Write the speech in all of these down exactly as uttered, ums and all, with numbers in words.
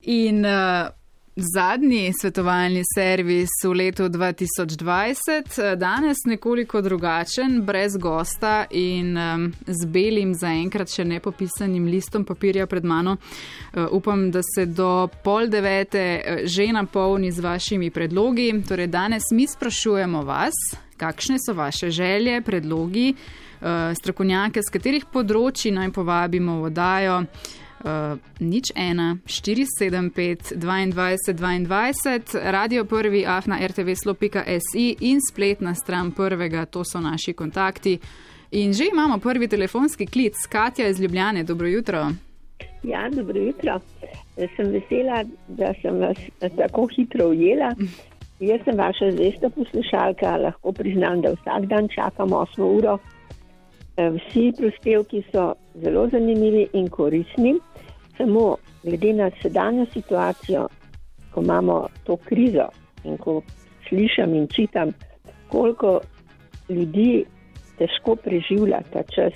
In uh, zadnji svetovalni servis v letu dva tisoč dvajset, danes nekoliko drugačen, brez gosta in um, z belim zaenkrat še nepopisanim listom papirja pred mano. Uh, upam, da se do pol devete že napolni z vašimi predlogi. Torej, danes mi sprašujemo vas, kakšne so vaše želje, predlogi, uh, strokovnjake, z katerih področji naj povabimo v oddajo. Uh, nič ena, štiri sedem pet, dvaindvajset dvaindvajset, radio prvi afna rtvslo pika si in spletna stran prvega, to so naši kontakti. In že imamo prvi telefonski klic. Katja iz Ljubljane, dobro jutro. Ja, dobro jutro. Sem vesela, da sem vas tako hitro ujela. Jaz sem vaša zvesta poslušalka, lahko priznam, da vsak dan čakam osmo uro. Vsi prispevki so zelo zanimivi in koristni, samo glede na sedanjo situacijo, ko imamo to krizo in ko slišam in čitam, koliko ljudi težko preživlja ta čas,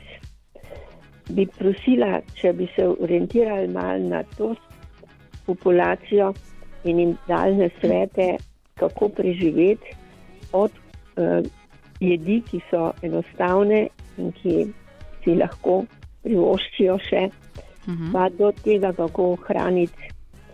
bi prosila, če bi se orientirali malo na to populacijo in jim dali nasvete, kako preživeti od uh, jedi, ki so enostavne in ki si lahko privoščijo še, uh-huh. pa do tega, kako ohraniti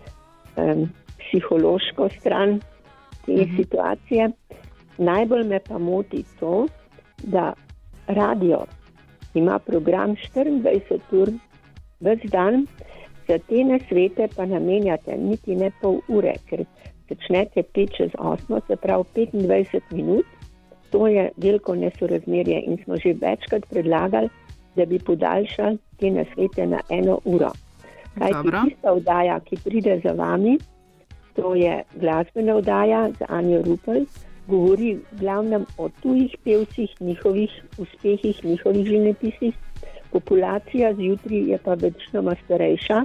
um, psihološko stran te uh-huh. situacije. Najbolj me pa moti to, da radio ima program štiriindvajset ur ves dan, za te nasvete pa namenjate niti ne pol ure, ker začnete pet čez osmo, se pravi petindvajset minut. To je veliko nesorazmerje in smo že večkrat predlagali, da bi podaljšali te nasvete na eno uro. Kajti tista oddaja, ki pride za vami, to je glasbena oddaja z Anjo Rupel, govori v glavnem o tujih pevcih, njihovih uspehih, njihovih življenjepisih. Populacija zjutraj je pa večinoma starejša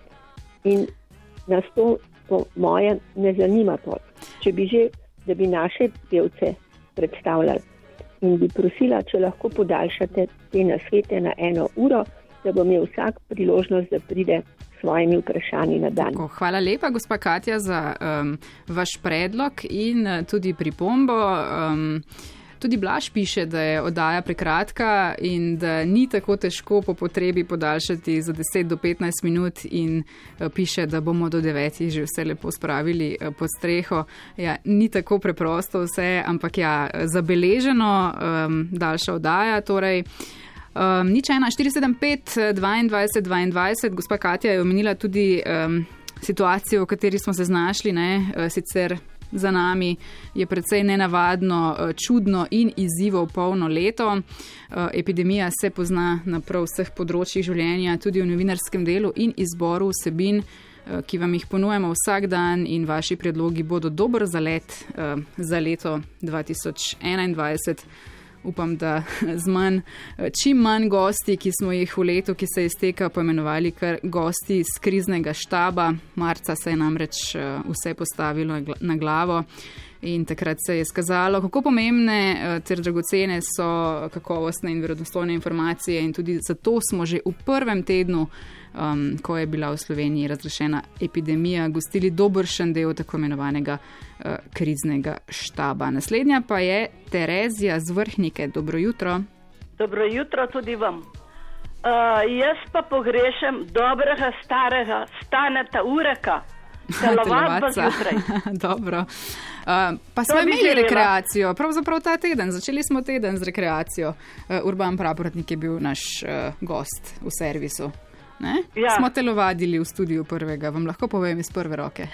in nas to po moje ne zanima to. Če bi že, da bi naše pevce predstavljali. In bi prosila, če lahko podaljšate te nasvete na eno uro, da bo imel vsak priložnost, da pride s svojimi vprašanji na dan. Tako, hvala lepa, gospa Katja, za um, vaš predlog in tudi pripombo. Um, tudi Blaž piše, da je oddaja prekratka in da ni tako težko po potrebi podaljšati za deset do petnajst minut in uh, piše, da bomo do devetih že vse lepo spravili uh, pod streho. Ja, ni tako preprosto vse, ampak ja, zabeleženo, um, daljša oddaja, torej um, nič ena, štiri sedem pet, dvaindvajset dvaindvajset, gospa Katja je omenila tudi um, situacijo, v kateri smo se znašli, ne, uh, sicer za nami je precej nenavadno, čudno in izzivov polno leto. Epidemija se pozna na prav vseh področjih življenja, tudi v novinarskem delu in izboru vsebin, ki vam jih ponujemo vsak dan in vaši predlogi bodo dober zalet za leto dva tisoč enaindvajset. Upam, da z manj, čim manj gosti, ki smo jih v letu, ki se izteka, poimenovali kar gosti iz kriznega štaba. Marca se je namreč vse postavilo na glavo in takrat se je skazalo, kako pomembne ter dragocene so kakovostne in verodostojne informacije in tudi zato smo že v prvem tednu, um, ko je bila v Sloveniji razglašena epidemija, gostili dobršen del tako imenovanega uh, kriznega štaba. Naslednja pa je Terezija z Vrhnike. Dobro jutro. Dobro jutro tudi vam. Uh, jaz pa pogrešam dobrega starega Staneta Ureka. Telovadba zjutraj. Dobro. Uh, pa smo imeli rekreacijo, pravzaprav ta teden, začeli smo teden z rekreacijo. Uh, Urban Praporotnik je bil naš uh, gost v servisu. Ja. Smo telovadili v studiu prvega, vam lahko povem iz prve roke.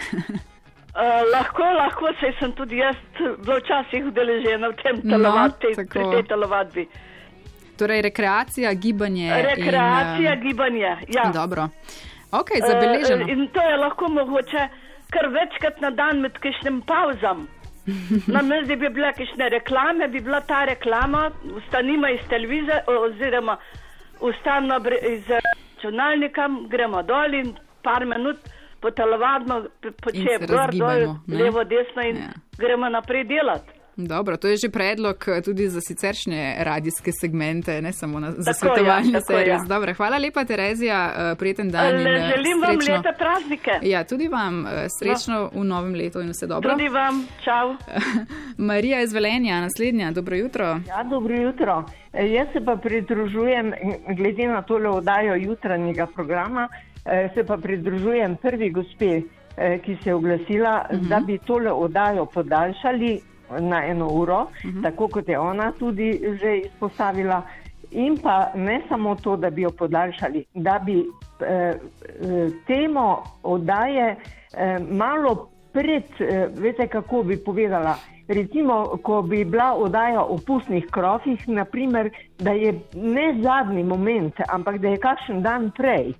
uh, lahko, lahko, saj sem tudi jaz bila včasih udeležena v tem telovadbi, no, pri tej telovadbi. Torej rekreacija, gibanje. Rekreacija, in, uh, gibanje, ja. Dobro. Ok, zabeleženo. Uh, in to je lahko mogoče kar večkrat na dan med kakšnim pauzam. Na mezi bi bile kakšne reklame, bi bila ta reklama, vstanimo iz televizije oziroma vstanimo iz računalnika, gremo dol in par minut potelovadimo, počep gor, dol, levo, desno in ja. gremo naprej delati. Dobro, to je že predlog tudi za siceršnje radijske segmente, ne samo na, za Tako, svetovalni ja, servis. ja. Dobro, hvala lepa, Terezija, prijeten dan. In, želim vam srečno. leta praznike. Ja, tudi vam srečno no. v novem letu in vse dobro. Tudi vam, čau. Marija iz Velenja, naslednja, dobro jutro. Ja, dobro jutro. Jaz se pa pridružujem, glede na tole oddajo jutranjega programa, se pa pridružujem prvi gospe, ki se je oglasila, uh-huh. da bi tole oddajo podaljšali na eno uro, uh-huh. tako kot je ona tudi že izpostavila. In pa ne samo to, da bi jo podaljšali, da bi eh, temo oddaje eh, malo pred, eh, veste kako bi povedala, recimo, ko bi bila oddaja o pustnih krofih, naprimer, da je ne zadnji moment, ampak da je kakšen dan prej.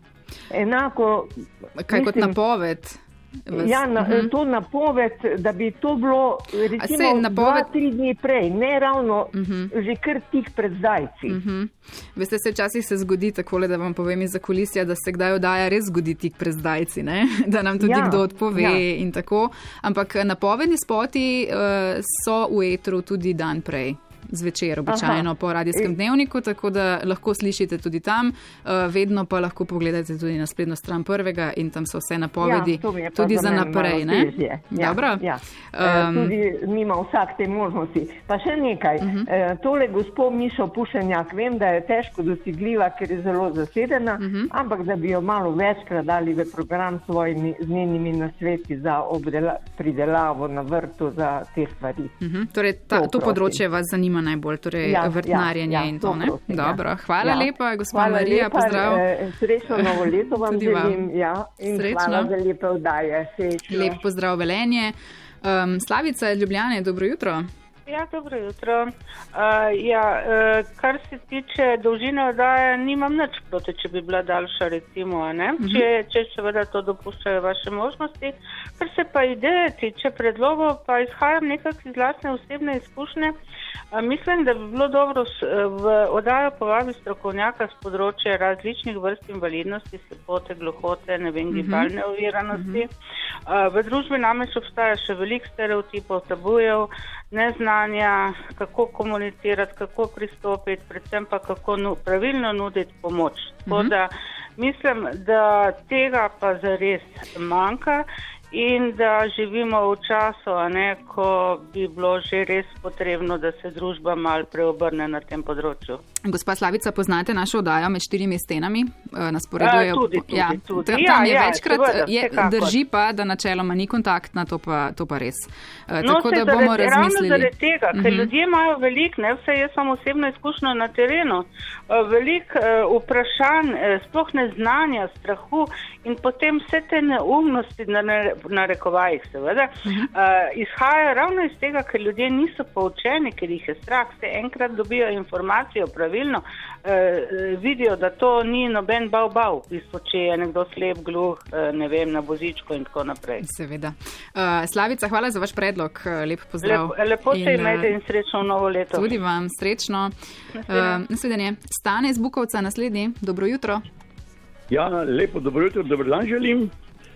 Enako, kaj mislim, kot napoved? Vas, ja, na, uh-huh. to napoved, da bi to bilo recimo napoved... dva, tri dni prej, ne ravno uh-huh. že kar tik pred zdajci. Uh-huh. Veste, se včasih se zgodi takole, da vam povem iz zakulisja, da se kdaj oddaja res zgodi tik pred zdajci, ne? Da nam tudi ja, kdo odpove ja. in tako. Ampak napovedni spoti uh, so v etru tudi dan prej. Zvečer, običajno Aha. po radijskem dnevniku, tako da lahko slišite tudi tam, vedno pa lahko pogledate tudi na spletno stran prvega in tam so vse napovedi ja, tudi za naprej. Ne? Ja, Dobro. Ja. Um, tudi nima vsak te možnosti. Pa še nekaj, uh-huh. e, tole gospod Mišo Pušenjak, vem, da je težko dosegljiva, ker je zelo zasedena, uh-huh. ampak da bi jo malo večkrat dali v program svojimi z njenimi nasveti za obdela, pridelavo na vrtu za te stvari. Uh-huh. Torej, ta, to, to področje vas zanima najbolj, torej ja, vrtnarjenje ja, ja, in to, ne? Prosim, Dobro, hvala ja. lepa, gospa hvala Marija, lepa, pozdrav. Eh, srečno novo leto vam želim, ja, in srečno. Hvala za lepe oddaje. Srečno. Lep pozdrav Velenje. Um, Slavica iz Ljubljane, dobro jutro. Ja, dobro jutro. Uh, ja, uh, kar se tiče dolžine oddaje, nimam nič proti, če bi bila daljša, recimo, ne? Uh-huh. Če, če seveda to dopuščajo vaše možnosti. Kar se pa ideje tiče predlogov, pa izhajam nekako iz lastne osebne izkušnje. Uh, mislim, da bi bilo dobro v oddajo povabiti strokovnjaka z področja različnih vrst invalidnosti, slepote, gluhote, ne vem, gibalne uh-huh. oviranosti. Uh, v družbi namreč obstaja še veliko stereotipov, tabujev, neznanja, kako komunicirati, kako pristopiti, predvsem pa kako nu, pravilno nuditi pomoč. Tako da mislim, da tega pa zares manjka in da živimo v času, a ne, ko bi bilo že res potrebno, da se družba mal preobrne na tem področju. Gospa Slavica, poznate našo oddajo Med štirimi stenami? Nas poredujejo. Ja, tudi, tudi, ja, tudi. Tam Ja, je ja, večkrat, seveda, je, drži pa, da načeloma ni kontaktna, to pa, to pa res. No, tako da bomo zaradi, razmislili. Ravno zaradi tega, ker uh-huh. ljudje imajo veliko, ne, vse jaz sem osebno izkušnja na terenu, veliko uh, vprašanj, uh, sploh neznanja, strahu in potem vse te neumnosti na, na rekovajih, seveda, uh-huh. uh, izhajajo ravno iz tega, ker ljudje niso poučeni, ker jih je strah, se enkrat dobijo informacijo pravilno, uh, vidijo, da to ni noben bav-bav, v bistvu, če je nekdo slep, gluh, uh, ne vem, na vozičku in tako naprej. Seveda. Uh, Slavica, hvala za vaš predlog, lep pozdrav. Lep, lepo se imejte in srečno novo leto. Tudi vam, srečno. Naslednje. Uh, Stane iz Bukovca, naslednji. Dobro jutro. Ja, lepo dobro jutro, dobro dan želim.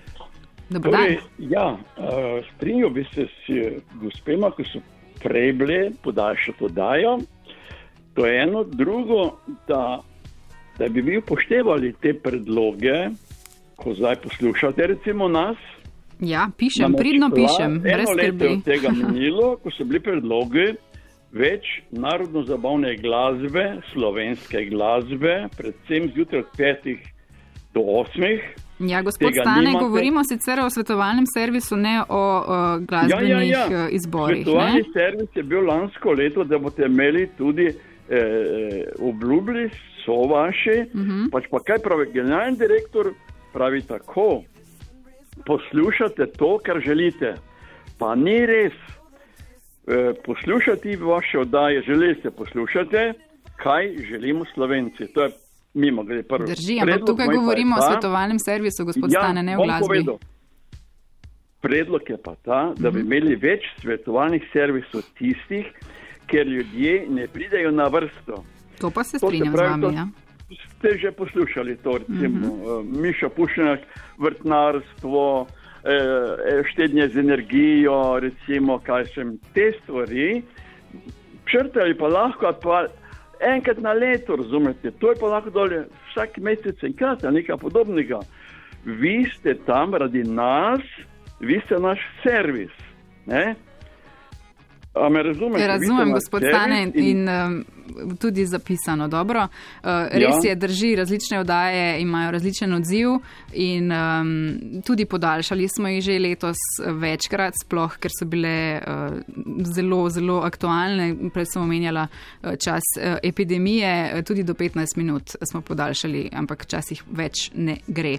Dobro dan. Torej, ja, uh, strinjal bi se s gospema, ko so prej bile podaljšati oddajo. To je eno, drugo, da, da bi mi upoštevali te predloge, ko zdaj poslušate recimo nas. Ja, pišem, pridno pišem, brez skrbi. Eno leto je od tega minilo, ko so bili predlogi več narodno-zabavne glasbe, slovenske glasbe, predvsem zjutraj od petih do osmih. Ja, gospod Stane, nimate. Govorimo sicer o svetovalnem servisu, ne o, o glasbenih ja, ja, ja. izborih. Svetovalni ne? servis je bil lansko leto, da boste imeli tudi eh, obljubili so vaši, uh-huh. pač pa kaj pravi generalni direktor, pravi tako, poslušate to, kar želite. Pa ni res. E, poslušati vaše oddaje, želite poslušati, kaj želimo Slovenci. To je mimo gre prvo. Drži, ampak tukaj govorimo ta, o svetovalnem servisu, gospod ja, Stane, ne o glasbi. Povedal. Predlog je pa ta, da bi uh-huh. imeli več svetovalnih servisov tistih, ker ljudje ne pridejo na vrsto. To pa se strinjam z vami, ja. Ste že poslušali to, recimo, uh-huh. Miša Pušenjak, vrtnarstvo, eh, štednje z energijo, recimo, kaj sem te stvari, črtali pa lahko pa enkrat na leto, razumete, to je pa lahko dolje vsak mesec enkrat, nekaj podobnega. Vi ste tam radi nas, vi ste naš servis, ne? A me razumete? Razumem, gospod Stane, in, in um, tudi zapisano, dobro. Uh, res ja. je, drži, različne oddaje imajo različen odziv in um, tudi podaljšali smo jih že letos večkrat, sploh, ker so bile uh, zelo, zelo aktualne. Prej sem omenjala uh, čas uh, epidemije, tudi do petnajst minut smo podaljšali, ampak včasih več ne gre.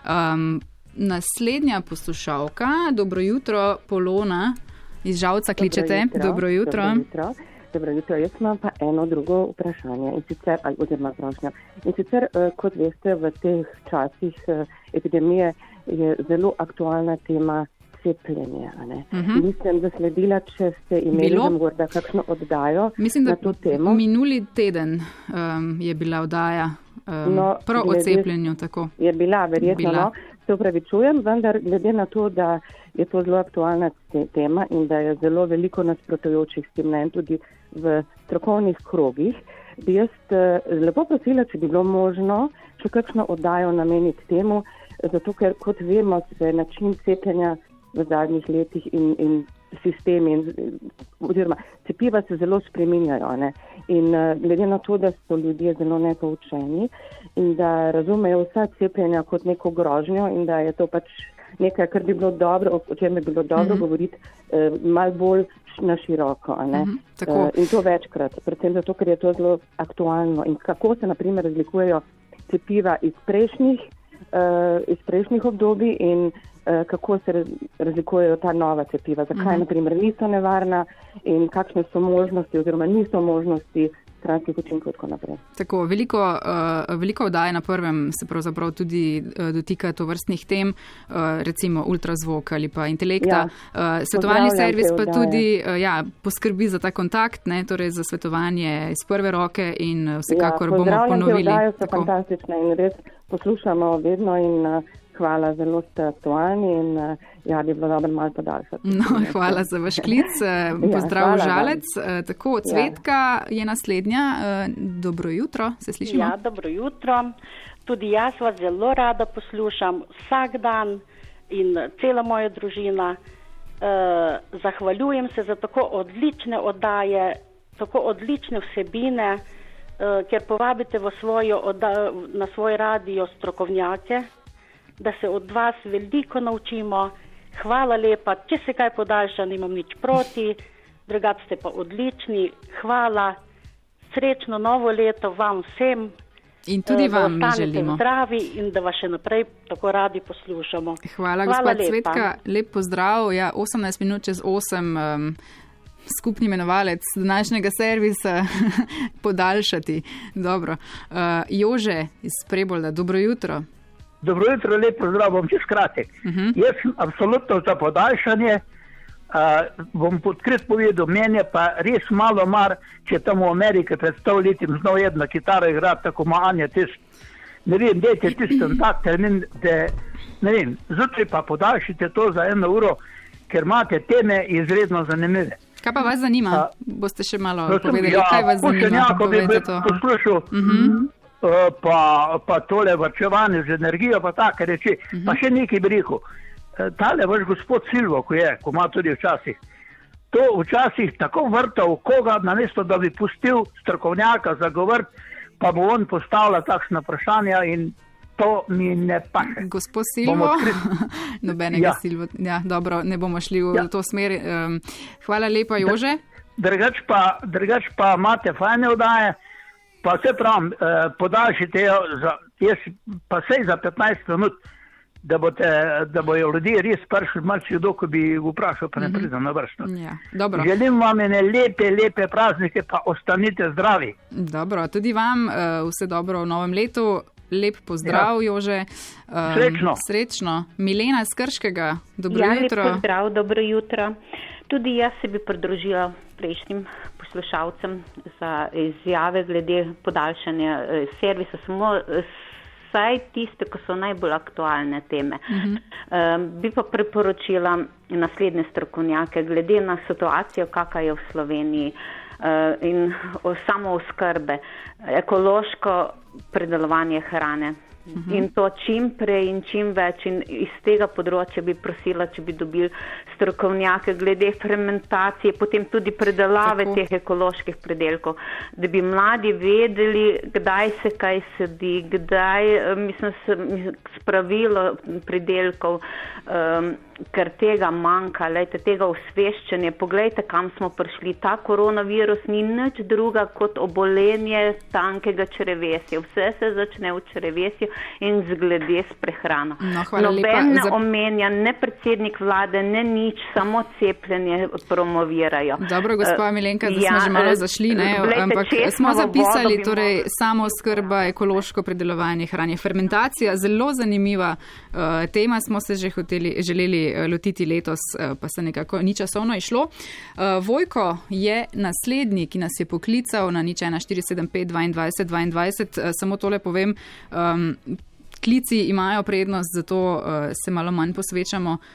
Um, naslednja poslušalka, dobro jutro, Polona. Iz Žalca kličete. Dobro jutro. Dobro jutro. Dobro jutro. Jaz imam pa eno drugo vprašanje, in sicer, oziroma prošnja. In sicer, kot veste, v teh časih epidemije je zelo aktualna tema cepljenje. Uh-huh. Nisem zasledila, če ste imeli morda kakšno oddajo Mislim, na to temo. Minuli teden um, je bila oddaja um, no, prav o cepljenju. Tako. Je bila, verjetno. Bila. No. Se upravičujem, vendar glede na to, da je to zelo aktualna tema in da je zelo veliko nasprotujočih s tem mnenj tudi v strokovnih krogih, bi jaz lepo prosila, če bi bilo možno še kakšno oddajo nameniti temu, zato ker, kot vemo, se način cepljenja v zadnjih letih in, in sistemi, in, oziroma cepiva se zelo spreminjajo. Ne? In glede na to, da so ljudje zelo nepoučeni in da razumejo vsa cepljenja kot neko grožnjo in da je to pač nekaj, kar bi bilo dobro, o čem bi bilo dobro mm-hmm. govoriti eh, malo bolj na široko. Mm-hmm, eh, in to večkrat, predvsem zato, ker je to zelo aktualno. In kako se, na primer, razlikujejo cepiva iz prejšnjih, eh, iz prejšnjih obdobij in eh, kako se razlikujejo ta nova cepiva. Zakaj, mm-hmm. na primer, niso nevarna in kakšne so možnosti oziroma niso možnosti stranskih učinkov, tako naprej. Tako, veliko, uh, veliko oddaje na prvem se pravzaprav tudi uh, dotika tovrstnih tem, uh, recimo ultrazvok ali pa intelekta. Ja, uh, svetovalni servis pa tudi uh, ja, poskrbi za ta kontakt, ne, torej za svetovanje iz prve roke in uh, vsekakor ja, bomo ponovili. Oddaje so fantastične in res poslušamo vedno in uh, hvala, zelo ste aktualni in uh, ja, bi bilo dobro malo podaljšati. No, hvala za vaš klic. Pozdrav, ja, Žalec. Vam. Tako, Cvetka ja. je naslednja. Dobro jutro, se slišimo? Ja, dobro jutro. Tudi jaz vas zelo rada poslušam vsak dan in cela moja družina. Uh, zahvaljujem se za tako odlične oddaje, tako odlične vsebine, uh, ker povabite v svojo odda- na svoj radio strokovnjake, da se od vas veliko naučimo. Hvala lepa, če se kaj podaljša, nimam nič proti, drugače ste pa odlični. Hvala, srečno novo leto vam vsem. In tudi vam mi želimo. Da ostanete zdravi in da vas še naprej tako radi poslušamo. Hvala, Hvala gospod Cvetka, lep pozdrav. Ja, osemnajst minut čez osem, um, skupni imenovalec današnjega servisa podaljšati. Dobro. Uh, Jože iz Prebolda, dobro jutro. Dobro jutro, lep pozdrav, bom čez kratek. Uh-huh. Jaz sem absolutno za podaljšanje, uh, bom podkrit povedal, meni pa res malo mar, če tam v Ameriki pred sto letim znal jedna kitara igrati, tako ima Anja tist. Ne vem, dejte tistem tak termin, da, ne vem, zjutraj pa podaljšite to za eno uro, ker imate teme izredno zanimive. Kaj pa vas zanima? Uh, Boste še malo povedali, ja, kaj vas zanima? Povejte to. Poslušal, uh-huh. Uh, pa, pa tole vrčevanje z energijo, pa take reči, uh-huh. pa še nekaj bi rekel. Uh, tale vaš gospod Silvo, ko je, ko ima tudi včasih, to včasih tako vrta v koga, namesto da bi pustil strokovnjaka za govor, pa bo on postavlja takšna vprašanja in to mi ne paše. Gospod Silvo, nobenega ja. Silvo, ja, dobro, ne bomo šli v ja. to smer. Um, hvala lepa, Jože. Drugač pa, drugač pa imate fajne oddaje, pa se pravim, eh, podaljšite jo za, jaz, pa sej za petnajst minut, da, bote, da bojo ljudje res prišli malce kdo, ko bi vprašal, pa ne pridem na vrsto. Ja, dobro. Želim vam ene lepe, lepe praznike, pa ostanite zdravi. Dobro, tudi vam uh, vse dobro v novem letu. Lep pozdrav, ja. Jože. Um, srečno. Srečno. Milena iz Krškega, dobro ja, jutro. Ja, lep pozdrav, dobro jutro. Tudi jaz se bi pridružila prejšnjim poslušalcem za izjave glede podaljšanja servisa. Samo vsaj tiste, ko so najbolj aktualne teme. Mhm. Um, bi pa priporočila naslednje strokovnjake, glede na situacijo, kakva je v Sloveniji uh, in o samooskrbe, ekološko predelovanje hrane. Uh-huh. In to čim prej in čim več. In iz tega področja bi prosila, če bi dobili strokovnjake glede fermentacije, potem tudi predelave Tako. teh ekoloških predelkov, da bi mladi vedeli, kdaj se kaj sedi, kdaj, mislim, spravilo predelkov, um, ker tega manjka, lejte, tega osveščanja. Poglejte, kam smo prišli. Ta koronavirus ni nič druga kot obolenje tankega črevesja. Vse se začne v črevesju in zglede s prehrano. No, Noben ne za... omenja, ne predsednik vlade, ne nič, samo cepljenje promovirajo. Dobro, gospa Milenka, da ja, smo že malo zašli, ne? Glejte, ampak smo zapisali, torej samooskrba, ekološko predelovanje hrane, fermentacija, zelo zanimiva uh, tema, smo se že hoteli, želeli lotiti letos, pa se nekako ni časovno išlo. Vojko je naslednji, ki nas je poklical na nič ena štiri sedem pet dvajset dvajset. Samo tole povem, um, klici imajo prednost, zato uh, se malo manj posvečamo uh,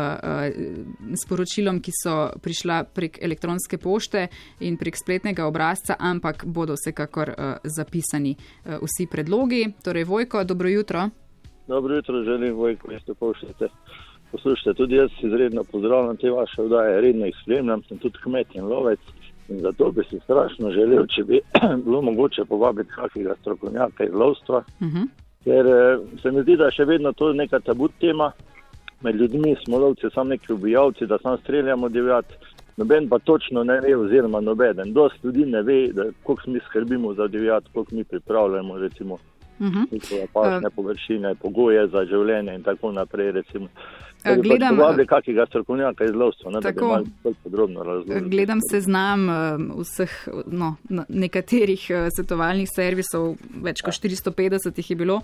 uh, sporočilom, ki so prišla prek elektronske pošte in prek spletnega obrazca, ampak bodo vsekakor uh, zapisani uh, vsi predlogi. Torej, Vojko, dobro jutro. Dobro jutro, želim, Vojko, isto pošljete. Poslušajte, tudi jaz izredno pozdravljam te vaše vdaje, redno jih spremljam, sem tudi kmet in lovec in zato bi si strašno želel, če bi bilo mogoče povabiti kakega strokovnjaka iz lovstva, uh-huh. ker se mi zdi, da še vedno to je neka tabu tema. Med ljudmi smo lovci samo neki ubijalci, da sam streljamo divjad, noben pa točno ne ve oziroma nobeden. Dost ljudi ne ve, da koliko mi skrbimo za divjad, koliko mi pripravljamo recimo njihove pasne površine, pogoje za življenje in tako naprej recimo. Gledam, povabili kakega strokovnjaka iz lovstva, ne, da bi malo bolj podrobno razložili. Gledam seznam vseh, no, nekaterih svetovalnih servisov, več kot štiristo petdeset jih je bilo.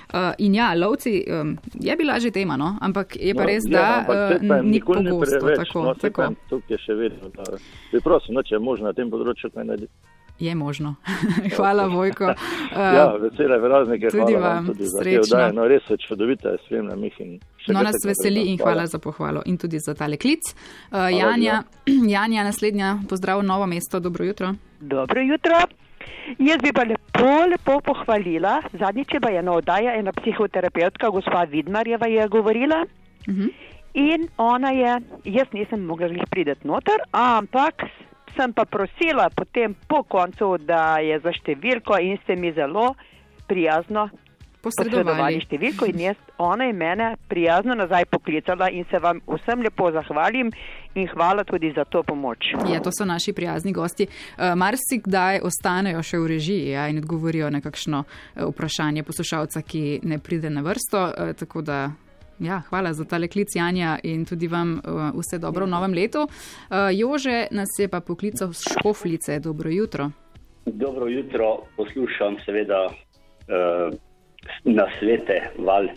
In ja, lovci je bila že tema, no, ampak je pa no, res, je, da ni pogosto. Tako, no, tako. Tukaj je še vedno, da bi prosim, no, če je možno na tem področju kaj narediti. Je možno. Hvala, Vojko. Ja, vesele praznike, tudi hvala vam, tudi za srečno. te vdaje. No, res je čudovita, spremljam jih in še No, nas veseli in hvala za pohvalo in tudi za tale klic. Uh, Janja, Janja, naslednja, pozdrav Novo mesto, dobro jutro. Dobro jutro. Jaz bi pa lepo, lepo pohvalila. Zadnjič je pa ena oddaja, ena psihoterapeutka, gospa Vidmarjeva je govorila. Uh-huh. In ona je, jaz nisem mogla jih prideti noter, ampak sem pa prosila potem po koncu, da je za številko in ste mi zelo prijazno posredovali številko in jaz, ona je mene prijazno nazaj poklicala in se vam vsem lepo zahvalim in hvala tudi za to pomoč. Ja, to so naši prijazni gosti. Uh, marsikdaj ostanejo še v režiji, ja, in odgovorijo na kakšno uh, vprašanje poslušalca, ki ne pride na vrsto, uh, tako da ja, hvala za tale klic, Janja, in tudi vam uh, vse dobro v novem letu. Uh, Jože nas je pa poklical z Škofljice. Dobro jutro. Dobro jutro, poslušam seveda uh, na svete Val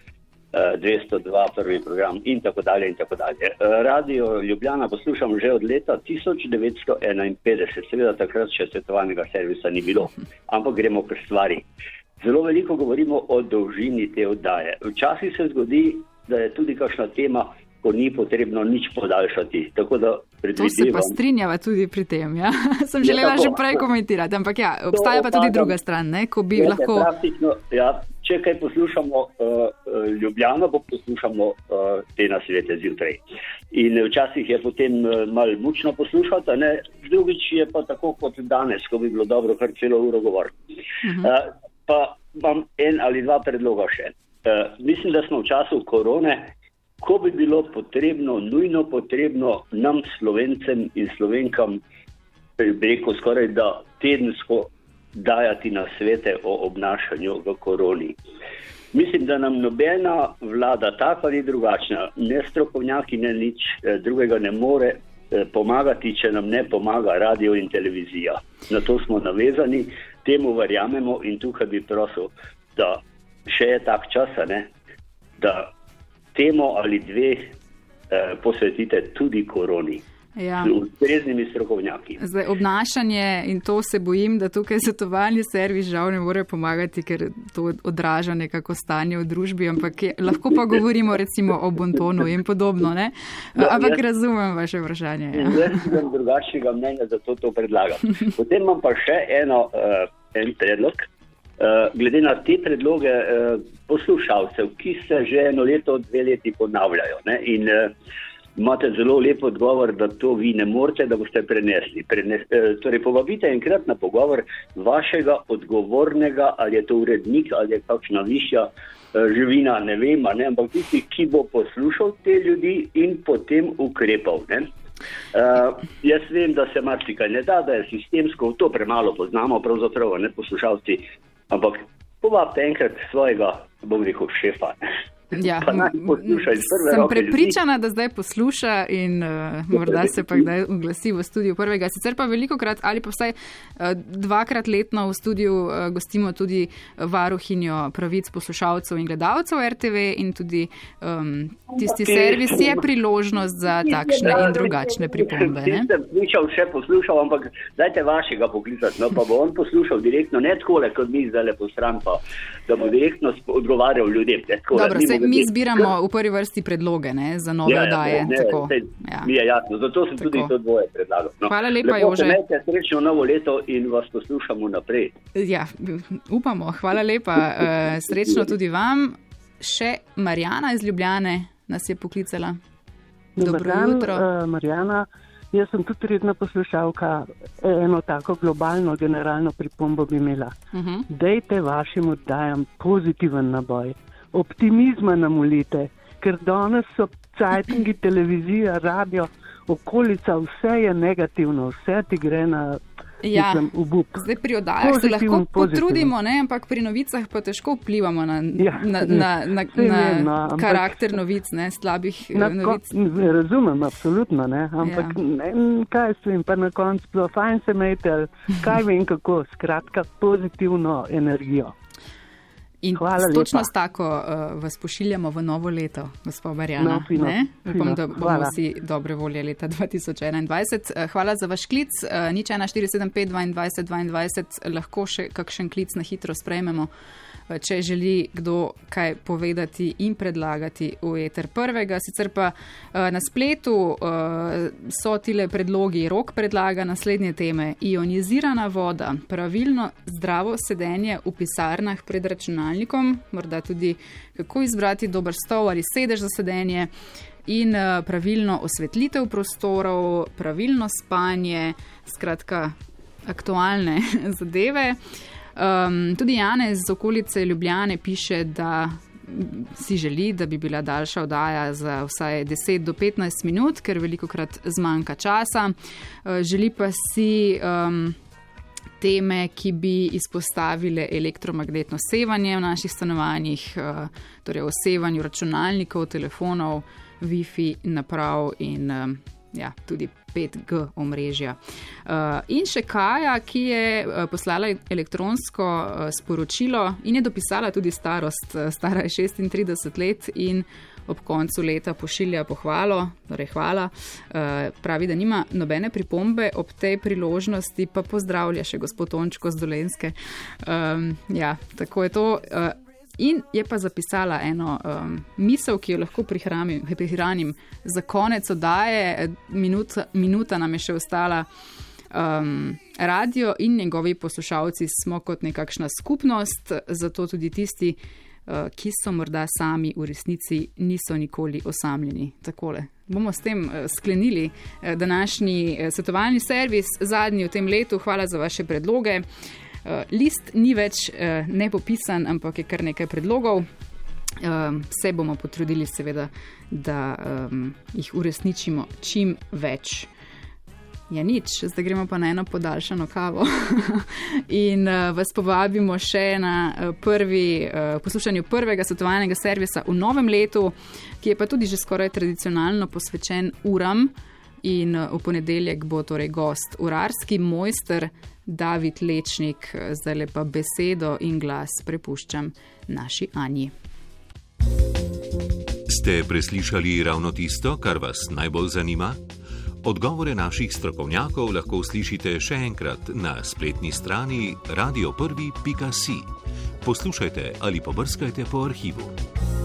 uh, dvesto dva, prvi program in tako dalje in tako dalje. Uh, Radio Ljubljana poslušam že od leta tisoč devetsto enainpetdeset, seveda takrat še svetovalnega servisa ni bilo, ampak gremo k stvari. Zelo veliko govorimo o dolžini te oddaje. Včasih se zgodi, da je tudi kakšna tema, ko ni potrebno nič podaljšati. Tako da predvidevam. To se pa strinjava tudi pri tem, ja. Sem želela že prej komentirati, ampak ja, obstaja pa tudi druga stran, ne, ko bi lahko. Ja, če kaj poslušamo uh, Ljubljano, bo poslušamo uh, te nasvete zjutraj. In včasih je potem uh, malo mučno poslušati, ne, drugič je pa tako kot danes, ko bi bilo dobro kar celo uro govoriti. Uh-huh. Uh, Pa imam en ali dva predloga še. Uh, mislim, da smo v času korone, ko bi bilo potrebno, nujno potrebno nam Slovencem in Slovenkam, bi rekel skoraj da tedensko dajati nasvete o obnašanju v koroni. Mislim, da nam nobena vlada, taka ali drugačna, ne strokovnjaki, ne nič eh, drugega ne more eh, pomagati, če nam ne pomaga radio in televizija. Na to smo navezani. Temu verjamemo in tukaj bi prosil, da še je tak čas, ne, da temo ali dve eh, posvetite tudi koroni. Ja. S ustreznimi strokovnjaki. Zdaj, obnašanje in to se bojim, da tukaj svetovalni servis žal ne more pomagati, ker to odraža nekako stanje v družbi, ampak je, lahko pa govorimo recimo o bontonu in podobno, ne? Ampak jaz, razumem vaše vprašanje. Ja. Jaz sem drugačnega mnenja, zato to predlagam. Potem imam pa še eno, uh, en predlog. Uh, glede na te predloge uh, poslušalcev, ki se že eno leto, dve leti ponavljajo, ne? In uh, imate zelo lep odgovor, da to vi ne morete, da boste prenesli. Prenes, eh, torej, povabite enkrat na pogovor vašega odgovornega, ali je to urednik, ali je kakšna višja eh, živina, ne vem, ne, ampak tisti, ki bo poslušal te ljudi in potem ukrepal. Ne. Uh, jaz vem, da se marsikaj ne da, da je sistemsko, to premalo poznamo, pravzaprav ne poslušalci, ampak povabite enkrat svojega, bom rekel, šefa. Ne. Ja, sem prepričana, da zdaj posluša in uh, morda se pa kdaj oglasi v studiu prvega. Sicer pa veliko krat ali pa vsaj uh, dvakrat letno v studiu uh, gostimo tudi varuhinjo pravic poslušalcev in gledalcev R T V in tudi um, tisti servis je priložnost za takšne in drugačne pripombe. Nisem slišal, še poslušal, ampak dajte vašega poklicati, no pa bo on poslušal direktno, ne takole, kot mi zdaj lepo stran, pa da bo direktno odgovarjal ljudem. Dobro, se, mi zbiramo v prvi vrsti predloge, ne, za nove ja, oddaje. Ne, tako. Ne, ja. Mi je jasno, zato sem tako. Tudi to dvoje predlagal. No. Hvala lepa, Jože. Lepo se srečno novo leto in vas poslušamo naprej. Ja, upamo. Hvala lepa. Uh, srečno tudi vam. Še Marjana iz Ljubljane nas je poklicala. Dobro dan, jutro. Uh, Marjana, jaz sem tudi redna poslušalka, eno tako globalno generalno pripombo bi imela. Uh-huh. Dejte vašim oddajam pozitiven naboj. Optimizma nam ulite, ker danes so cajtingi, televizija, radio, okolica, vse je negativno, vse ti gre na ja, mislim, obup. Zdaj pri oddajah se lahko potrudimo, ne, ampak pri novicah pa težko vplivamo na, ja, na, na, na, na no, karakter novic, ne, slabih na, novic. Ko, razumem, absolutno, ne, ampak ja. ne, kaj svim, pa na koncu, fajn se imejte, kaj vem kako, skratka pozitivno energijo. In točno s tako uh, vas pošiljamo v novo leto, gospod Marjana. No, fino, ne? Upam, da bomo hvala. Vsi dobre volje leta dva tisoč enaindvajset. Uh, hvala za vaš klic. Uh, nič ena štiri sedem pet dvaindvajset dvaindvajset. Lahko še kakšen klic na hitro sprejmemo, uh, če želi kdo kaj povedati in predlagati v eter prvega. Sicer pa uh, na spletu uh, so tile predlogi. Rok predlaga naslednje teme. Ionizirana voda, pravilno zdravo sedenje v pisarnah pred računalnikom, morda tudi kako izbrati dober stol ali sedež za sedenje in uh, pravilno osvetlitev prostorov, pravilno spanje, skratka aktualne zadeve. Um, tudi Janez z okolice Ljubljane piše, da si želi, da bi bila daljša oddaja za vsaj deset do petnajst minut, ker velikokrat zmanjka časa. Uh, želi pa si um, teme, ki bi izpostavile elektromagnetno sevanje v naših stanovanjih, torej o sevanju računalnikov, telefonov, Wi-Fi naprav in ja, tudi pet G omrežja. In še Kaja, ki je poslala elektronsko sporočilo in je dopisala tudi starost, stara je šestintrideset let in ob koncu leta pošilja pohvalo, torej hvala, pravi, da nima nobene pripombe, ob tej priložnosti pa pozdravlja še gospod Tončko z Dolenjske. Um, ja, tako je to. In je pa zapisala eno um, misel, ki jo lahko prihranim, prihranim za konec oddaje. Minuta, minuta nam je še ostala. Um, radio in njegovi poslušalci smo kot nekakšna skupnost, zato tudi tisti, ki so morda sami v resnici niso nikoli osamljeni. Takole. Bomo s tem sklenili današnji svetovalni servis, zadnji v tem letu. Hvala za vaše predloge. List ni več nepopisan, ampak je kar nekaj predlogov. Vse bomo potrudili seveda, da jih uresničimo čim več. Ja, nič, zdaj gremo pa na eno podaljšano kavo in uh, vas povabimo še na uh, prvi, uh, poslušanju prvega svetovalnega servisa v novem letu, ki je pa tudi že skoraj tradicionalno posvečen uram in uh, v ponedeljek bo torej gost urarski mojster David Lečnik. Zdaj lepa besedo in glas prepuščam naši Anji. Ste preslišali ravno tisto, kar vas najbolj zanima? Odgovore naših strokovnjakov lahko slišite še enkrat na spletni strani radio prvi pika si. Poslušajte ali pobrskajte po arhivu.